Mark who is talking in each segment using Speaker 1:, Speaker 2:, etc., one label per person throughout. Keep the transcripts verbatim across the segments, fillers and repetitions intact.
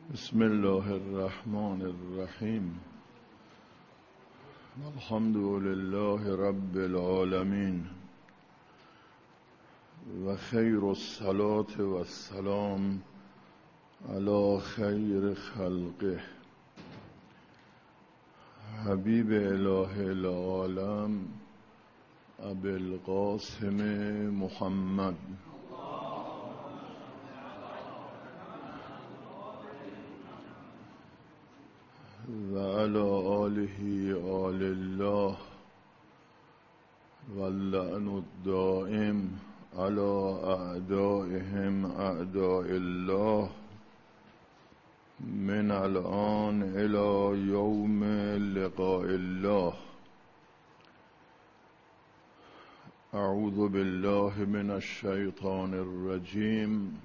Speaker 1: بسم الله الرحمن الرحیم. الحمد لله رب العالمین و خیر الصلاة و السلام علی خیر خلقه حبیب اله العالم ابی القاسم محمد و علی آله آل الله و اللعن الدائم علی اعدائهم اعداء الله من الآن الی یوم لقاء الله. اعوذ بالله من الشیطان الرجیم.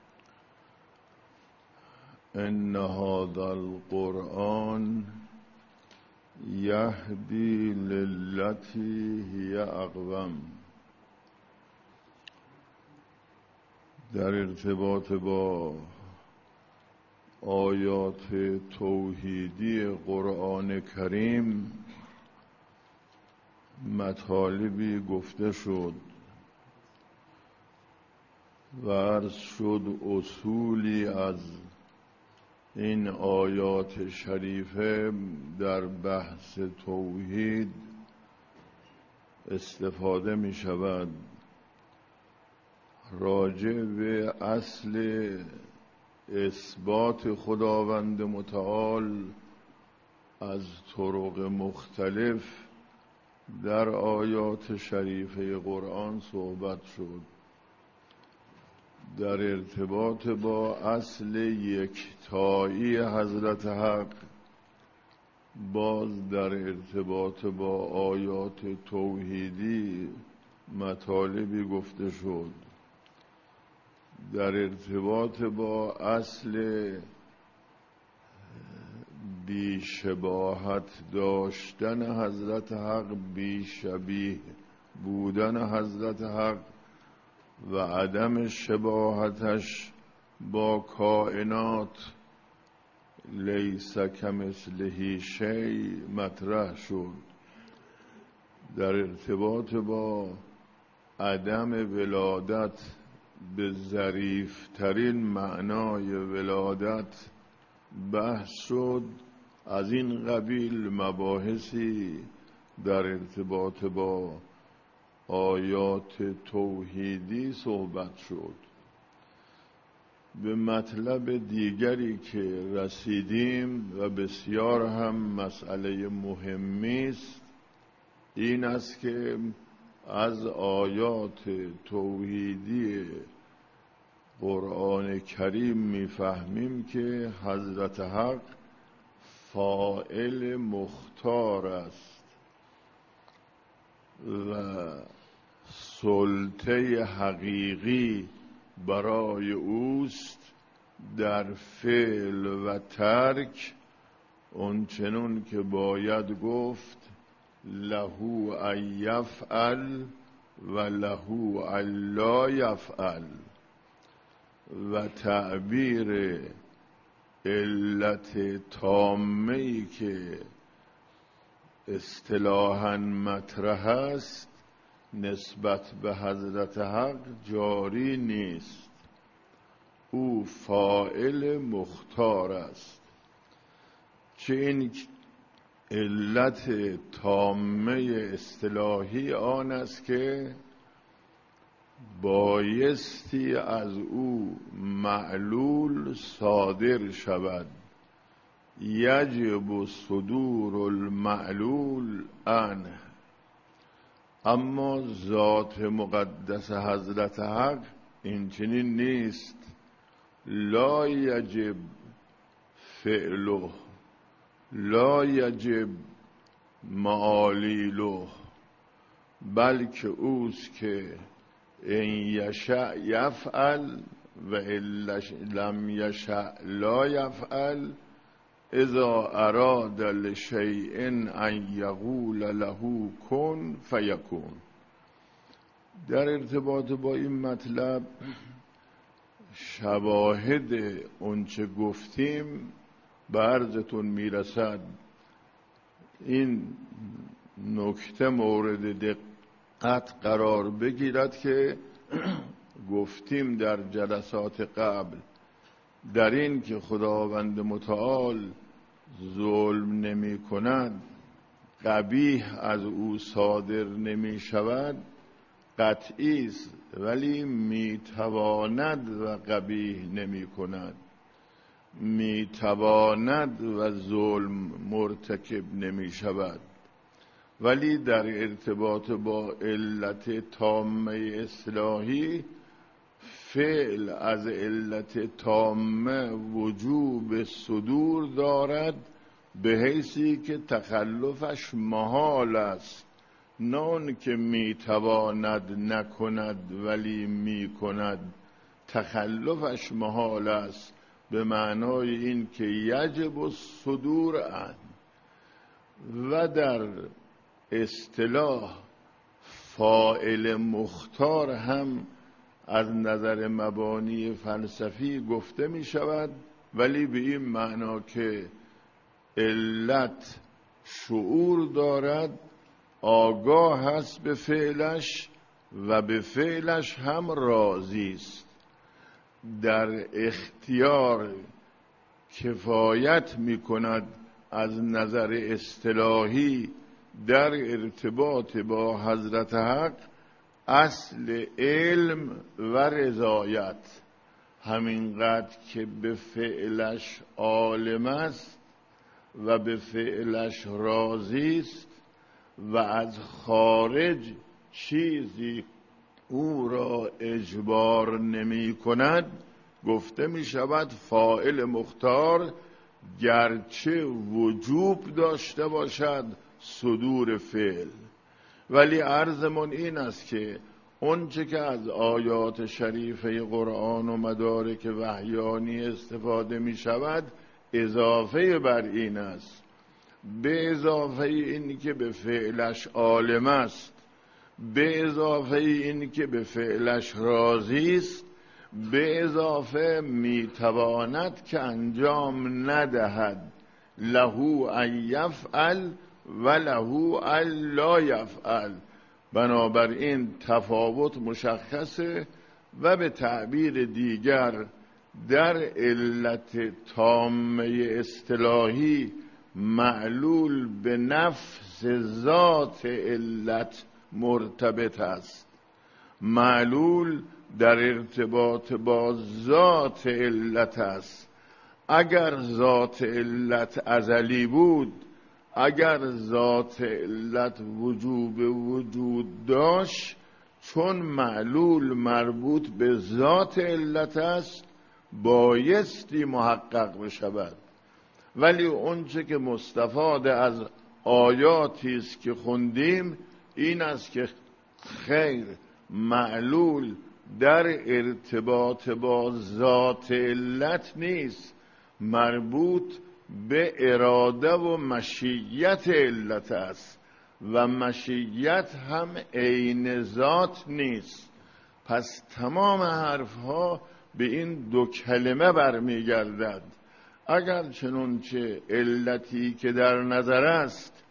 Speaker 1: ان هذا القرآن یهدی للتی هی اقوم. در ارتباط با آیات توحیدی قرآن کریم مطالبی گفته شد و عرض شد اصولی از این آیات شریفه در بحث توحید استفاده می شود. راجع به اصل اثبات خداوند متعال از طرق مختلف در آیات شریفه قرآن صحبت شد. در ارتباط با اصل یکتایی حضرت حق باز در ارتباط با آیات توحیدی مطالبی گفته شد. در ارتباط با اصل بیشباهت داشتن حضرت حق، بیشبیه بودن حضرت حق و عدم شباهتش با کائنات لیس کمثله شیء مطرح شد. در ارتباط با عدم ولادت به ظریف‌ترین معنای ولادت بحث شد. از این قبیل مباحثی در ارتباط با آیات توحیدی صحبت شد. به مطلب دیگری که رسیدیم و بسیار هم مسئله مهمی است این است که از آیات توحیدی قرآن کریم میفهمیم که حضرت حق فاعل مختار است و سلطه حقیقی برای اوست در فعل و ترک. اونچنون که باید گفت لهو ان یفعل و لهو ان لا یفعل. و تعبیر علت تامه‌ای که اصطلاحاً مطرح است نسبت به حضرت حق جاری نیست. او فاعل مختار است. چه این علت تامه اصطلاحی آن است که بایستی از او معلول صادر شود. یجب صدور المعلول عنه. اما ذات مقدس حضرت حق این چنین نیست. لا یجب فعله لا یجب معالیله، بلکه اوست که ان یشاء یفعل و ان لم یشاء لا یفعل. اذا اراد لشیء ان یقول له کن فیکون. در ارتباط با این مطلب شواهد اونچه گفتیم به عرضتون میرسد. این نکته مورد دقت قرار بگیرد که گفتیم در جلسات قبل در این که خداوند متعال ظلم نمی کند، قبیح از او صادر نمی شود، قطعی است، ولی می تواند و قبیح نمی کند، می تواند و ظلم مرتکب نمی شود. ولی در ارتباط با علت تامه اصلاحی، فعل از علت تامه وجوب صدور دارد به حیثی که تخلفش محال است، نه اون که می تواند نکند ولی می کند. تخلفش محال است به معنای این که یجب الصدور عنه. و در اصطلاح فاعل مختار هم از نظر مبانی فلسفی گفته می شود، ولی به این معنا که علت شعور دارد، آگاه است به فعلش و به فعلش هم راضی است. در اختیار کفایت می کند از نظر اصطلاحی در ارتباط با حضرت حق اصل علم و رضایت، همینقدر که به فعلش عالم است و به فعلش راضی است و از خارج چیزی او را اجبار نمی کند، گفته می شود فاعل مختار گرچه وجوب داشته باشد صدور فعل. ولی عرضمون این است که اونچه که از آیات شریفه قرآن و مدارک وحیانی استفاده می شود اضافه بر این است، به اضافه این که به فعلش عالم است، به اضافه این که به فعلش راضی است، به اضافه میتواند که انجام ندهد، لهو ان یفعل و لهو ان لا یفعل. بنابراین تفاوت مشخصه و به تعبیر دیگر در علت تامه اصطلاحی معلول به نفس ذات علت مرتبط است. معلول در ارتباط با ذات علت است. اگر ذات علت ازلی بود، اگر ذات علت وجوب وجود داشت، چون معلول مربوط به ذات علت است بایستی محقق بشود. ولی اونچه که مستفاد از آیاتی است که خوندیم این است که خیر، معلول در ارتباط با ذات علت نیست، مربوط به اراده و مشیت علت است و مشیت هم عین ذات نیست. پس تمام حرفها به این دو کلمه برمیگردد. اگر چنانچه علتی که در نظر است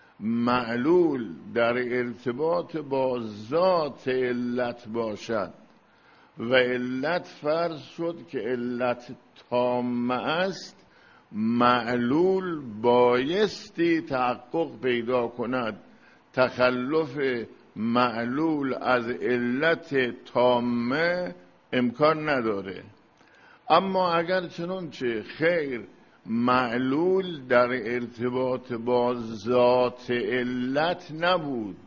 Speaker 1: معلول در ارتباط با ذات علت باشد و علت فرض شد که علت تامه است، معلول بایستی تحقق پیدا کند. تخلف معلول از علت تامه امکان نداره. اما اگر چنانچه خیر، معلول در ارتباط با ذات علت نبود،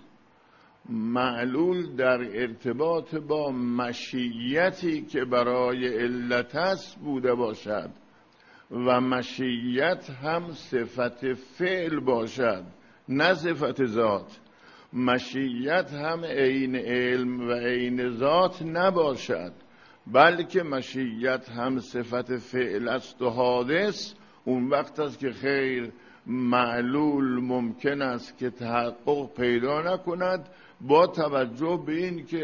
Speaker 1: معلول در ارتباط با مشیتی که برای علت است بوده باشد و مشیت هم صفت فعل باشد نه صفت ذات، مشیت هم عین علم و عین ذات نباشد، بلکه مشیت هم صفت فعل است و حادث، اون وقت است که خیر، معلول ممکن است که تحقق پیدا نکند با توجه به این که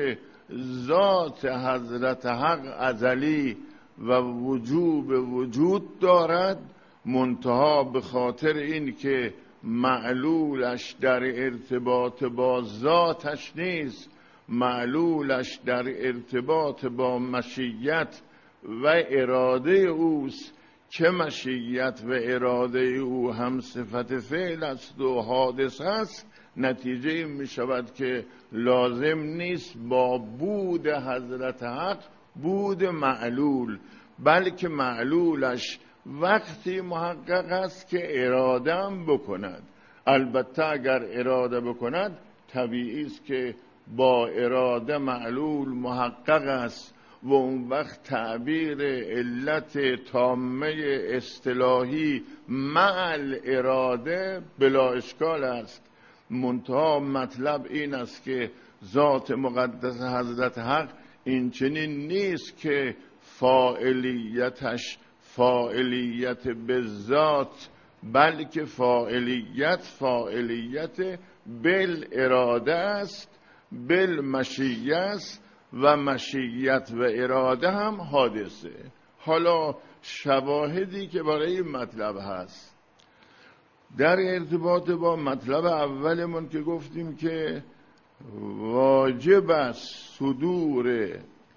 Speaker 1: ذات حضرت حق ازلی و وجوب وجود دارد، منتها به خاطر این که معلولش در ارتباط با ذاتش نیست، معلولش در ارتباط با مشیت و اراده اوست که مشیت و اراده او هم صفت فعل است و حادث است. نتیجه این می شود که لازم نیست با بود حضرت حق بود معلول، بلکه معلولش وقتی محقق است که اراده هم بکند. البته اگر اراده بکند طبیعی است که با اراده معلول محقق است و اون وقت تعبیر علت تامه اصطلاحی مع اراده بلا اشکال است. منتها مطلب این است که ذات مقدس حضرت حق این چنین نیست که فاعلیتش فاعلیت به ذات، بلکه فاعلیت فاعلیت بل اراده است، بل مشیت است و مشیت و اراده هم حادثه. حالا شواهدی که برای این مطلب هست در ارتباط با مطلب اولمون که گفتیم که واجب است صدور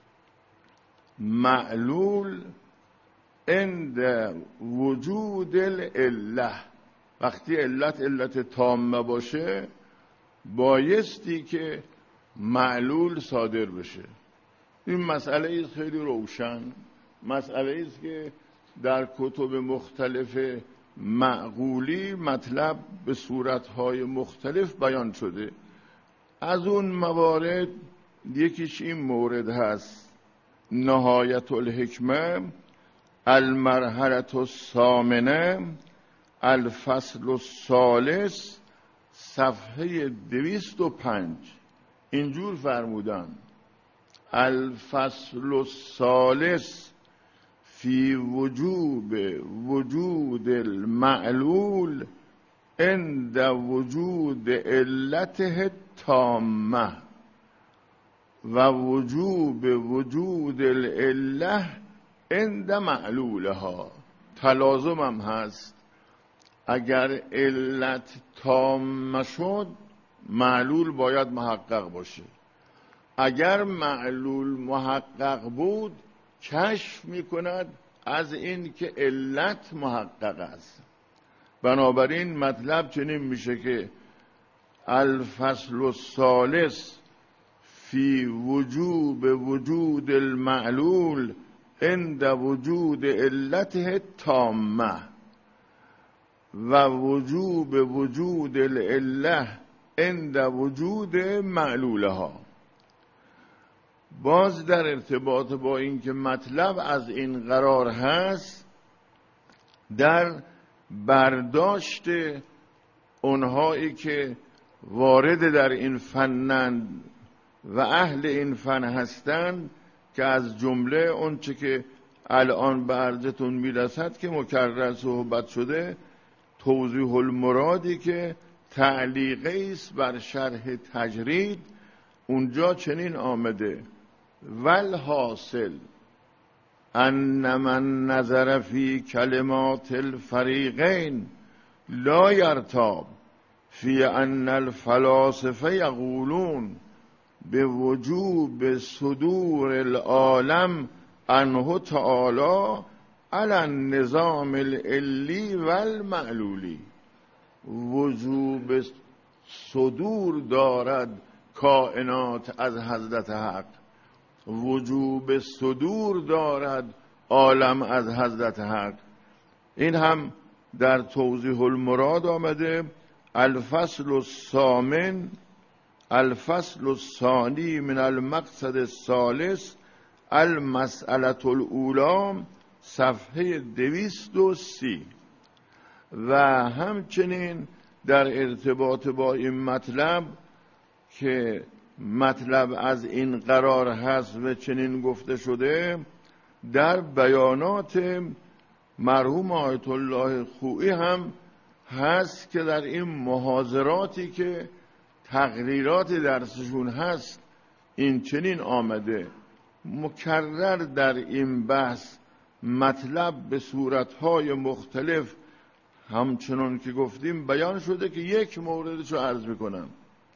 Speaker 1: معلول عند وجود العله. وقتی علت علت تامه باشه بایستی که معلول صادر بشه. این مسئله ایست خیلی روشن، مسئله ایست که در کتب مختلف معقولی مطلب به صورتهای مختلف بیان شده. از اون موارد یکیش این مورد هست: نهایت الحکمه المرحله الثامنه الفصل الثالث صفحه دویست و پنج. اینجور فرمودن: الفصل الثالث فی وجوب وجود المعلول عند وجود علته تامه و وجوب وجود العله عند معلولها. تلازم هم هست، اگر علت تام شد معلول باید محقق باشه. اگر معلول محقق بود کشف میکند از این که علت محقق است. بنابراین مطلب چنین میشه که الفصل الثالث فی وجوب وجود المعلول عند وجود علته تامه و وجوب وجود العله عند وجود معلولها. باز در ارتباط با این که مطلب از این قرار هست، در برداشت اونهایی که وارد در این فنند و اهل این فن هستند، که از جمله اون چه که الان به عرضتون میرسد که مکرر صحبت شده، توضیح المرادی که تعلیقه است بر شرح تجرید، اونجا چنین آمده: والحاصل ان من نظر فی کلمات الفریقین لا یرتاب فی ان الفلاسفه یقولون به وجوب صدور العالم عنه تعالی علی النظام العلی والمعلولی. وجوب صدور دارد کائنات از حضرت حق، وجوب صدور دارد عالم از حضرت حق. این هم در توضیح المراد آمده: الفصل الثامن الفصل الثانی من المقصد الثالث المسئله الاولی صفحه دویست و سی. و همچنین در ارتباط با این مطلب که مطلب از این قرار هست و چنین گفته شده، در بیانات مرحوم آیت الله خویی هم هست که در این محاضراتی که تقریرات درسشون هست این چنین آمده. مکرر در این بحث مطلب به صورتهای مختلف همچنان که گفتیم بیان شده که یک موردش رو عرض میکنم.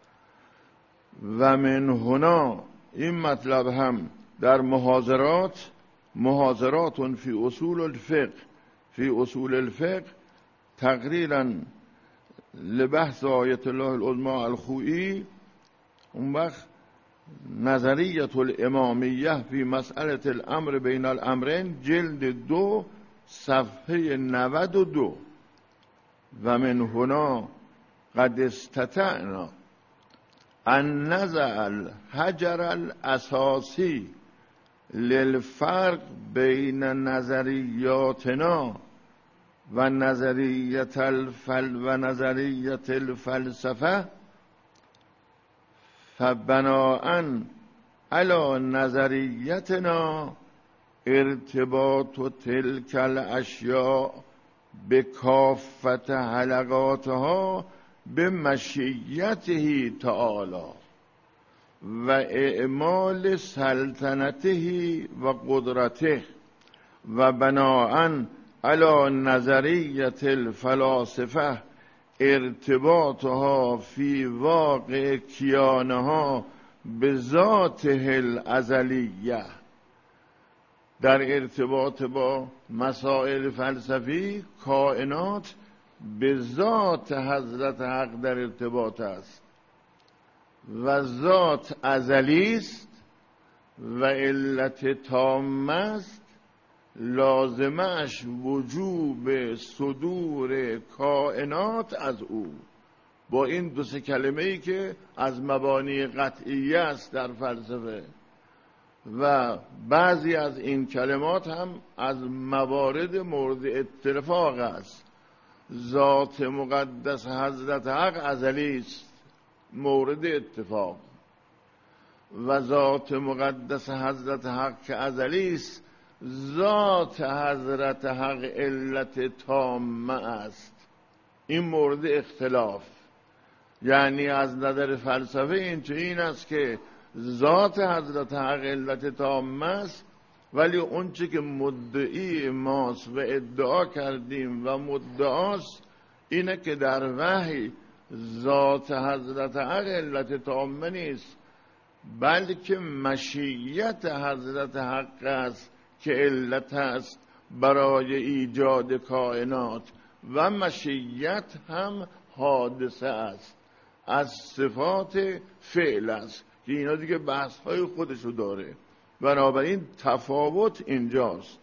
Speaker 1: و من هنا، این مطلب هم در محاضرات محاضرات فی اصول الفقه فی اصول الفقه تقریرا لبحث آیت الله العظمی الخوئی، اون وقت نظریت الامامیه فی مسئله الامر بین الامرین جلد دو صفحه نود و دو. و من هنا قد استطعنا ان نزع الحجر الاساسی للفرق بین نظریاتنا و نظریت الفل و نظریت الفلسفه فبناء علی نظریتنا ارتباط تلك الاشیاء به کافت حلقاتها به مشیته تعالی و اعمال سلطنته و قدرته و بناء علی نظریت الفلاسفه ارتباطها فی واقع کیانها به ذاته الازلیه. در ارتباط با مسائل فلسفی کائنات به ذات حضرت حق در ارتباط است و ذات ازلی است و علت تامه است، لازمش وجوب صدور کائنات از او. با این دو سه کلمه ای که از مبانی قطعیه است در فلسفه و بعضی از این کلمات هم از موارد مورد اتفاق است. ذات مقدس حضرت حق ازلی است، مورد اتفاق، و ذات مقدس حضرت حق که ازلی است، ذات حضرت حق علت تامه است. این مورد اختلاف. یعنی از نظر فلسفه این چه این است که ذات حضرت حق علت تامه است، ولی اون چه که مدعی ماست و ادعا کردیم و مدعاست اینه که در وحی ذات حضرت حق علت تامه نیست، بلکه مشیت حضرت حق است که علت است برای ایجاد کائنات، و مشیت هم حادثه است، از صفات فعل است که اینا دیگه بحث های خودشو داره. بنابراین تفاوت اینجاست.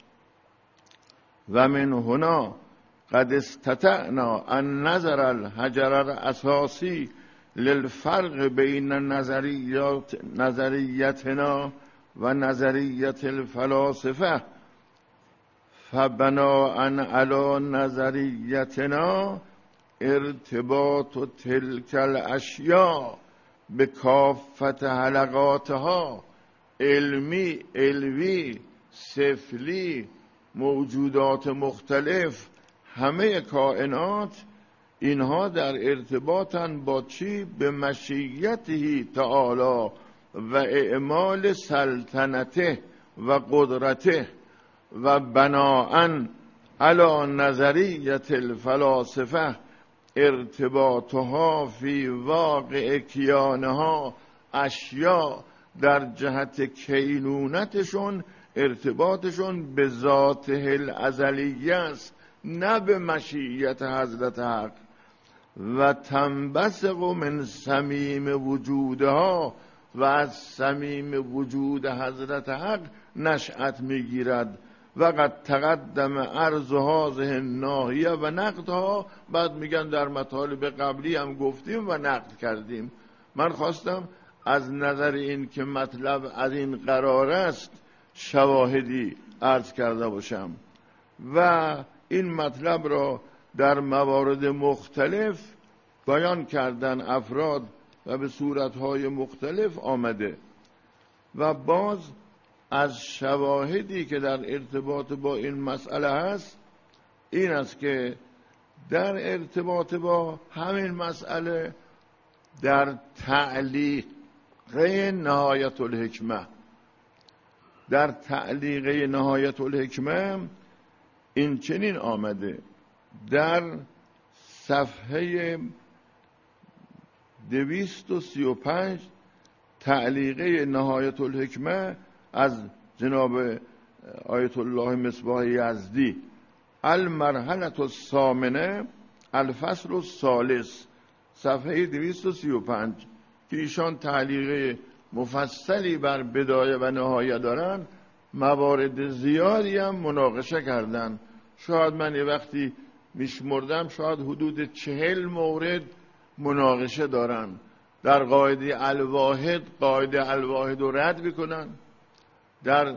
Speaker 1: و من هنا قد استطعنا ان نظر الحجر الاساسی للفرق بین نظریات نظریتنا و نظریت الفلاسفه فبناء علی نظریتنا ارتباط تلك الاشیاء به کافت حلقاتها، علمی، علوی، سفلی، موجودات مختلف، همه کائنات اینها در ارتباطن با چی؟ به مشیته تعالی و اعمال سلطنته و قدرته و بناء علی نظریت الفلاسفه ارتباطها فی واقع کیانها اشیاء در جهت کینونتشون ارتباطشون به ذات الازلیه است، نه به مشیت حضرت حق. و تنبثق من صمیم وجودها، و از صمیم وجود حضرت حق نشأت میگیرد. و قد تقدم عرض هذه الناحیه و نقدها. بعد میگن در مطالب قبلی هم گفتیم و نقد کردیم. من خواستم از نظر این که مطلب از این قرار است شواهدی عرض کرده باشم و این مطلب را در موارد مختلف بیان کردن افراد و به صورتهای مختلف آمده. و باز از شواهدی که در ارتباط با این مسئله هست این است که در ارتباط با همین مسئله در تعلیق تعلیقه نهایت الحکمه، در تعلیقه نهایت الحکمه این چنین آمده در صفحه دویست و سی و پنج، تعلیقه نهایت الحکمه از جناب آیت الله مصباح یزدی، المرحله الثامنه الفصل الثالث، صفحه دویست و سی و پنج، که ایشان تعلیقه مفصلی بر بدایه و نهایه دارن، موارد زیادی هم مناقشه کردن. شاید من یه وقتی میشمردم شاید حدود چهل مورد مناقشه دارن. در قاعده الواحد قاعده الواحد رو رد میکنن، در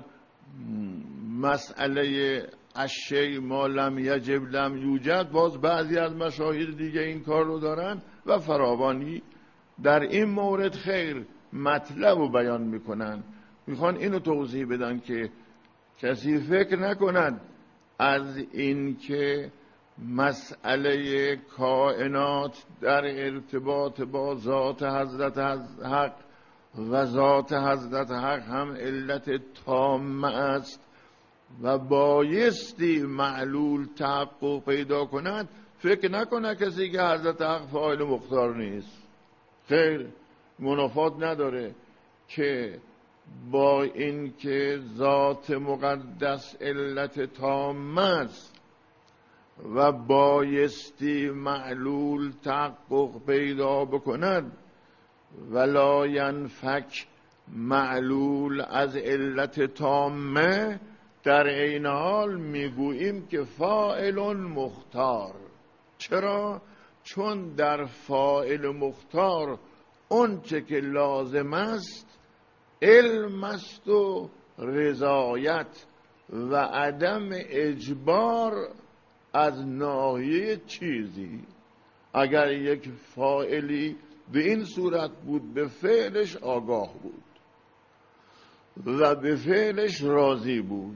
Speaker 1: مسئله الشیء ما لم یجب لم یوجد باز بعضی از مشاهیر دیگه این کار رو دارن و فراوانی. در این مورد خیر مطلب رو بیان میکنن، میخوان اینو توضیح بدن که کسی فکر نکند از این که مسئله کائنات در ارتباط با ذات حضرت حق و ذات حضرت حق هم علت تامه است و بایستی معلول تحقق پیدا کند، فکر نکنه کسی که حضرت حق فاعل مختار نیست. خیر، منافات نداره که با این که ذات مقدس علت تامه است و بایستی معلول تحقق پیدا بکند، ولا ینفک معلول از علت تامه، در عین حال میگوییم که فاعل مختار. چرا؟ چون در فاعل مختار اون چه که لازم است علم است و رضایت و عدم اجبار از ناحیه چیزی. اگر یک فاعلی به این صورت بود به فعلش آگاه بود و به فعلش راضی بود،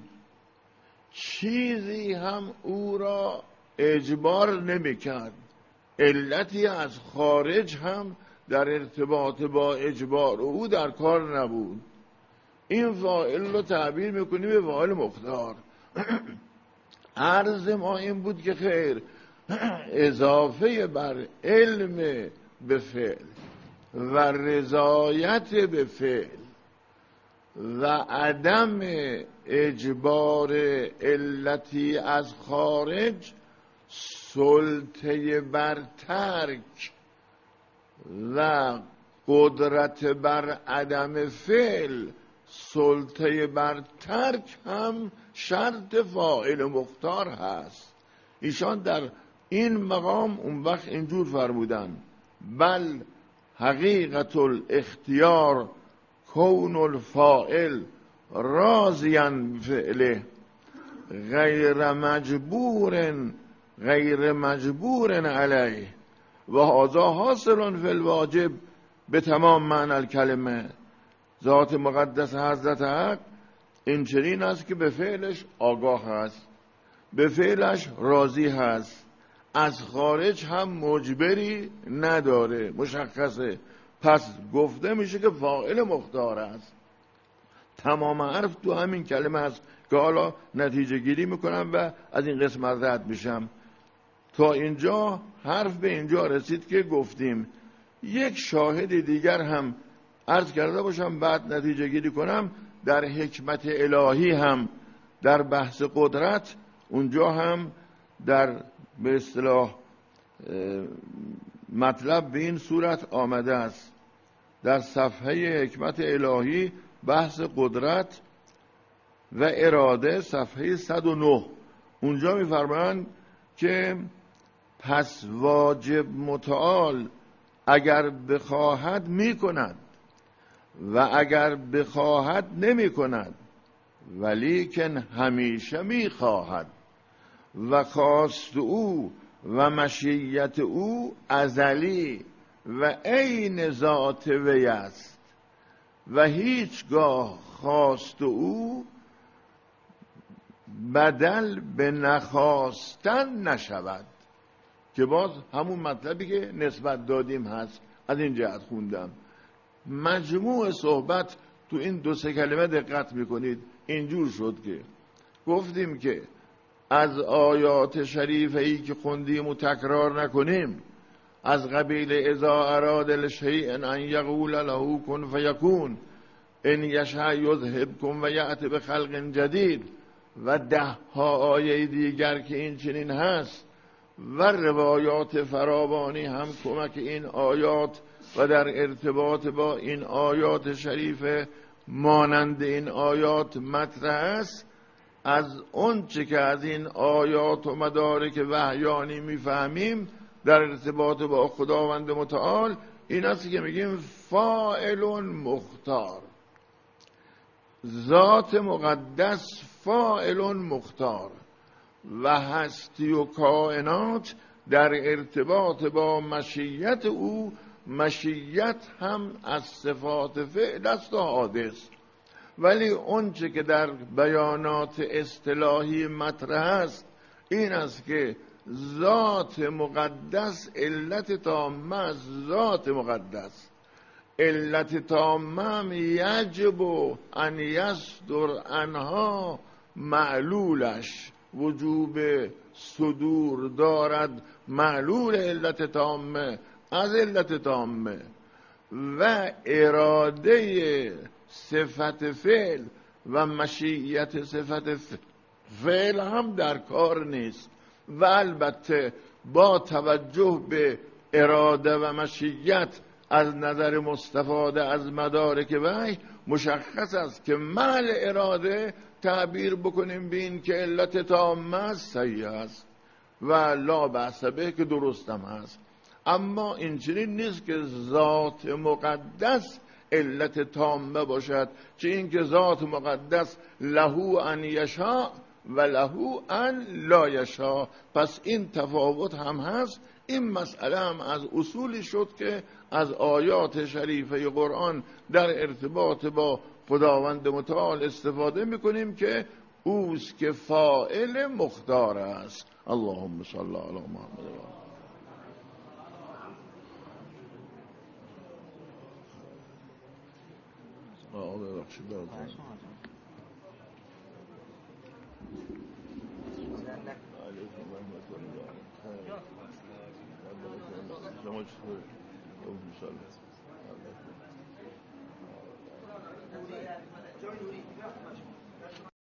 Speaker 1: چیزی هم او را اجبار نمی کرد، علتی از خارج هم در ارتباط با اجبار او در کار نبود، این فاعل رو تعبیر میکنیم به فاعل مختار. عرض ما این بود که خیر، اضافه بر علم به فعل و رضایت به فعل و عدم اجبار علتی از خارج، سلطه بر ترک و قدرت بر عدم فعل، سلطه بر ترک هم شرط فاعل مختار هست. ایشان در این مقام اون وقت اینجور فرمودن: بل حقیقت الاختیار کون الفاعل راضیاً بفعله غیر مجبور غیر مجبور علیه و هذا حاصل فی الواجب به تمام معنی الکلمه. ذات مقدس حضرت حق این چنین است که به فعلش آگاه هست، به فعلش راضی هست، از خارج هم مجبری نداره، مشخصه. پس گفته میشه که فاعل مختار است. تمام حرف تو همین کلمه است که حالا نتیجه گیری میکنم و از این قسمت رد میشم. تا اینجا حرف به اینجا رسید که گفتیم یک شاهد دیگر هم عرض کرده باشم بعد نتیجه گیری کنم. در حکمت الهی هم در بحث قدرت اونجا هم در به اصطلاح مطلب به این صورت آمده است. در صفحه حکمت الهی بحث قدرت و اراده صفحه صد و نه اونجا می‌فرمایند که پس واجب متعال اگر بخواهد میکند و اگر بخواهد نمی کند، ولیکن همیشه میخواهد و خواست او و مشیت او ازلی و عین ذات وی است و هیچگاه خواست او بدل به نخواستن نشود، که باز همون مطلبی که نسبت دادیم هست. از این جهت خوندم مجموع صحبت تو این دو سه کلمه دقت میکنید اینجور شد که گفتیم که از آیات شریفه ای که خوندیم و تکرار نکنیم، از قبیل اذا اراد الشیء ان یقول له کن فیکون، ان یشاء یذهبکم و یأتی بخلق جدید و ده ها آیه دیگر که این چنین هست و روایات فراوانی هم کمک این آیات و در ارتباط با این آیات شریفه مانند این آیات مطرح است. از اون چه که از این آیات و مدارک وحیانی میفهمیم در ارتباط با خداوند متعال این است که میگیم فاعل مختار، ذات مقدس فاعل مختار و هستی و کائنات در ارتباط با مشیت او، مشیت هم از صفات فعل است و حادث. ولی اونچه که در بیانات اصطلاحی مطرح است این است که ذات مقدس علت تامه است. ذات مقدس علت تامه یجب ان یصدر عنها معلولش، وجوب صدور دارد معلول علت تامه از علت تامه و اراده صفت فعل و مشیت صفت فعل هم در کار نیست و البته با توجه به اراده و مشیت از نظر مستفاده از مدارک وحی مشخص است که محل اراده تعبیر بکنیم به این که علت تامه صحیح است و لا بأس به که درست هم هست. اما این چنین نیست که ذات مقدس علت تامه باشد، چه این که ذات مقدس لهو ان یشاء و لهو ان لا یشاء. پس این تفاوت هم هست. این مسئله هم از اصولی شد که از آیات شریفه قرآن در ارتباط با خداوند متعال استفاده میکنیم که اوست که فاعل مختار است. اللهم صل علی محمد و آله. آه ببخشید علیکم رحمت الله. شما چطور؟ ان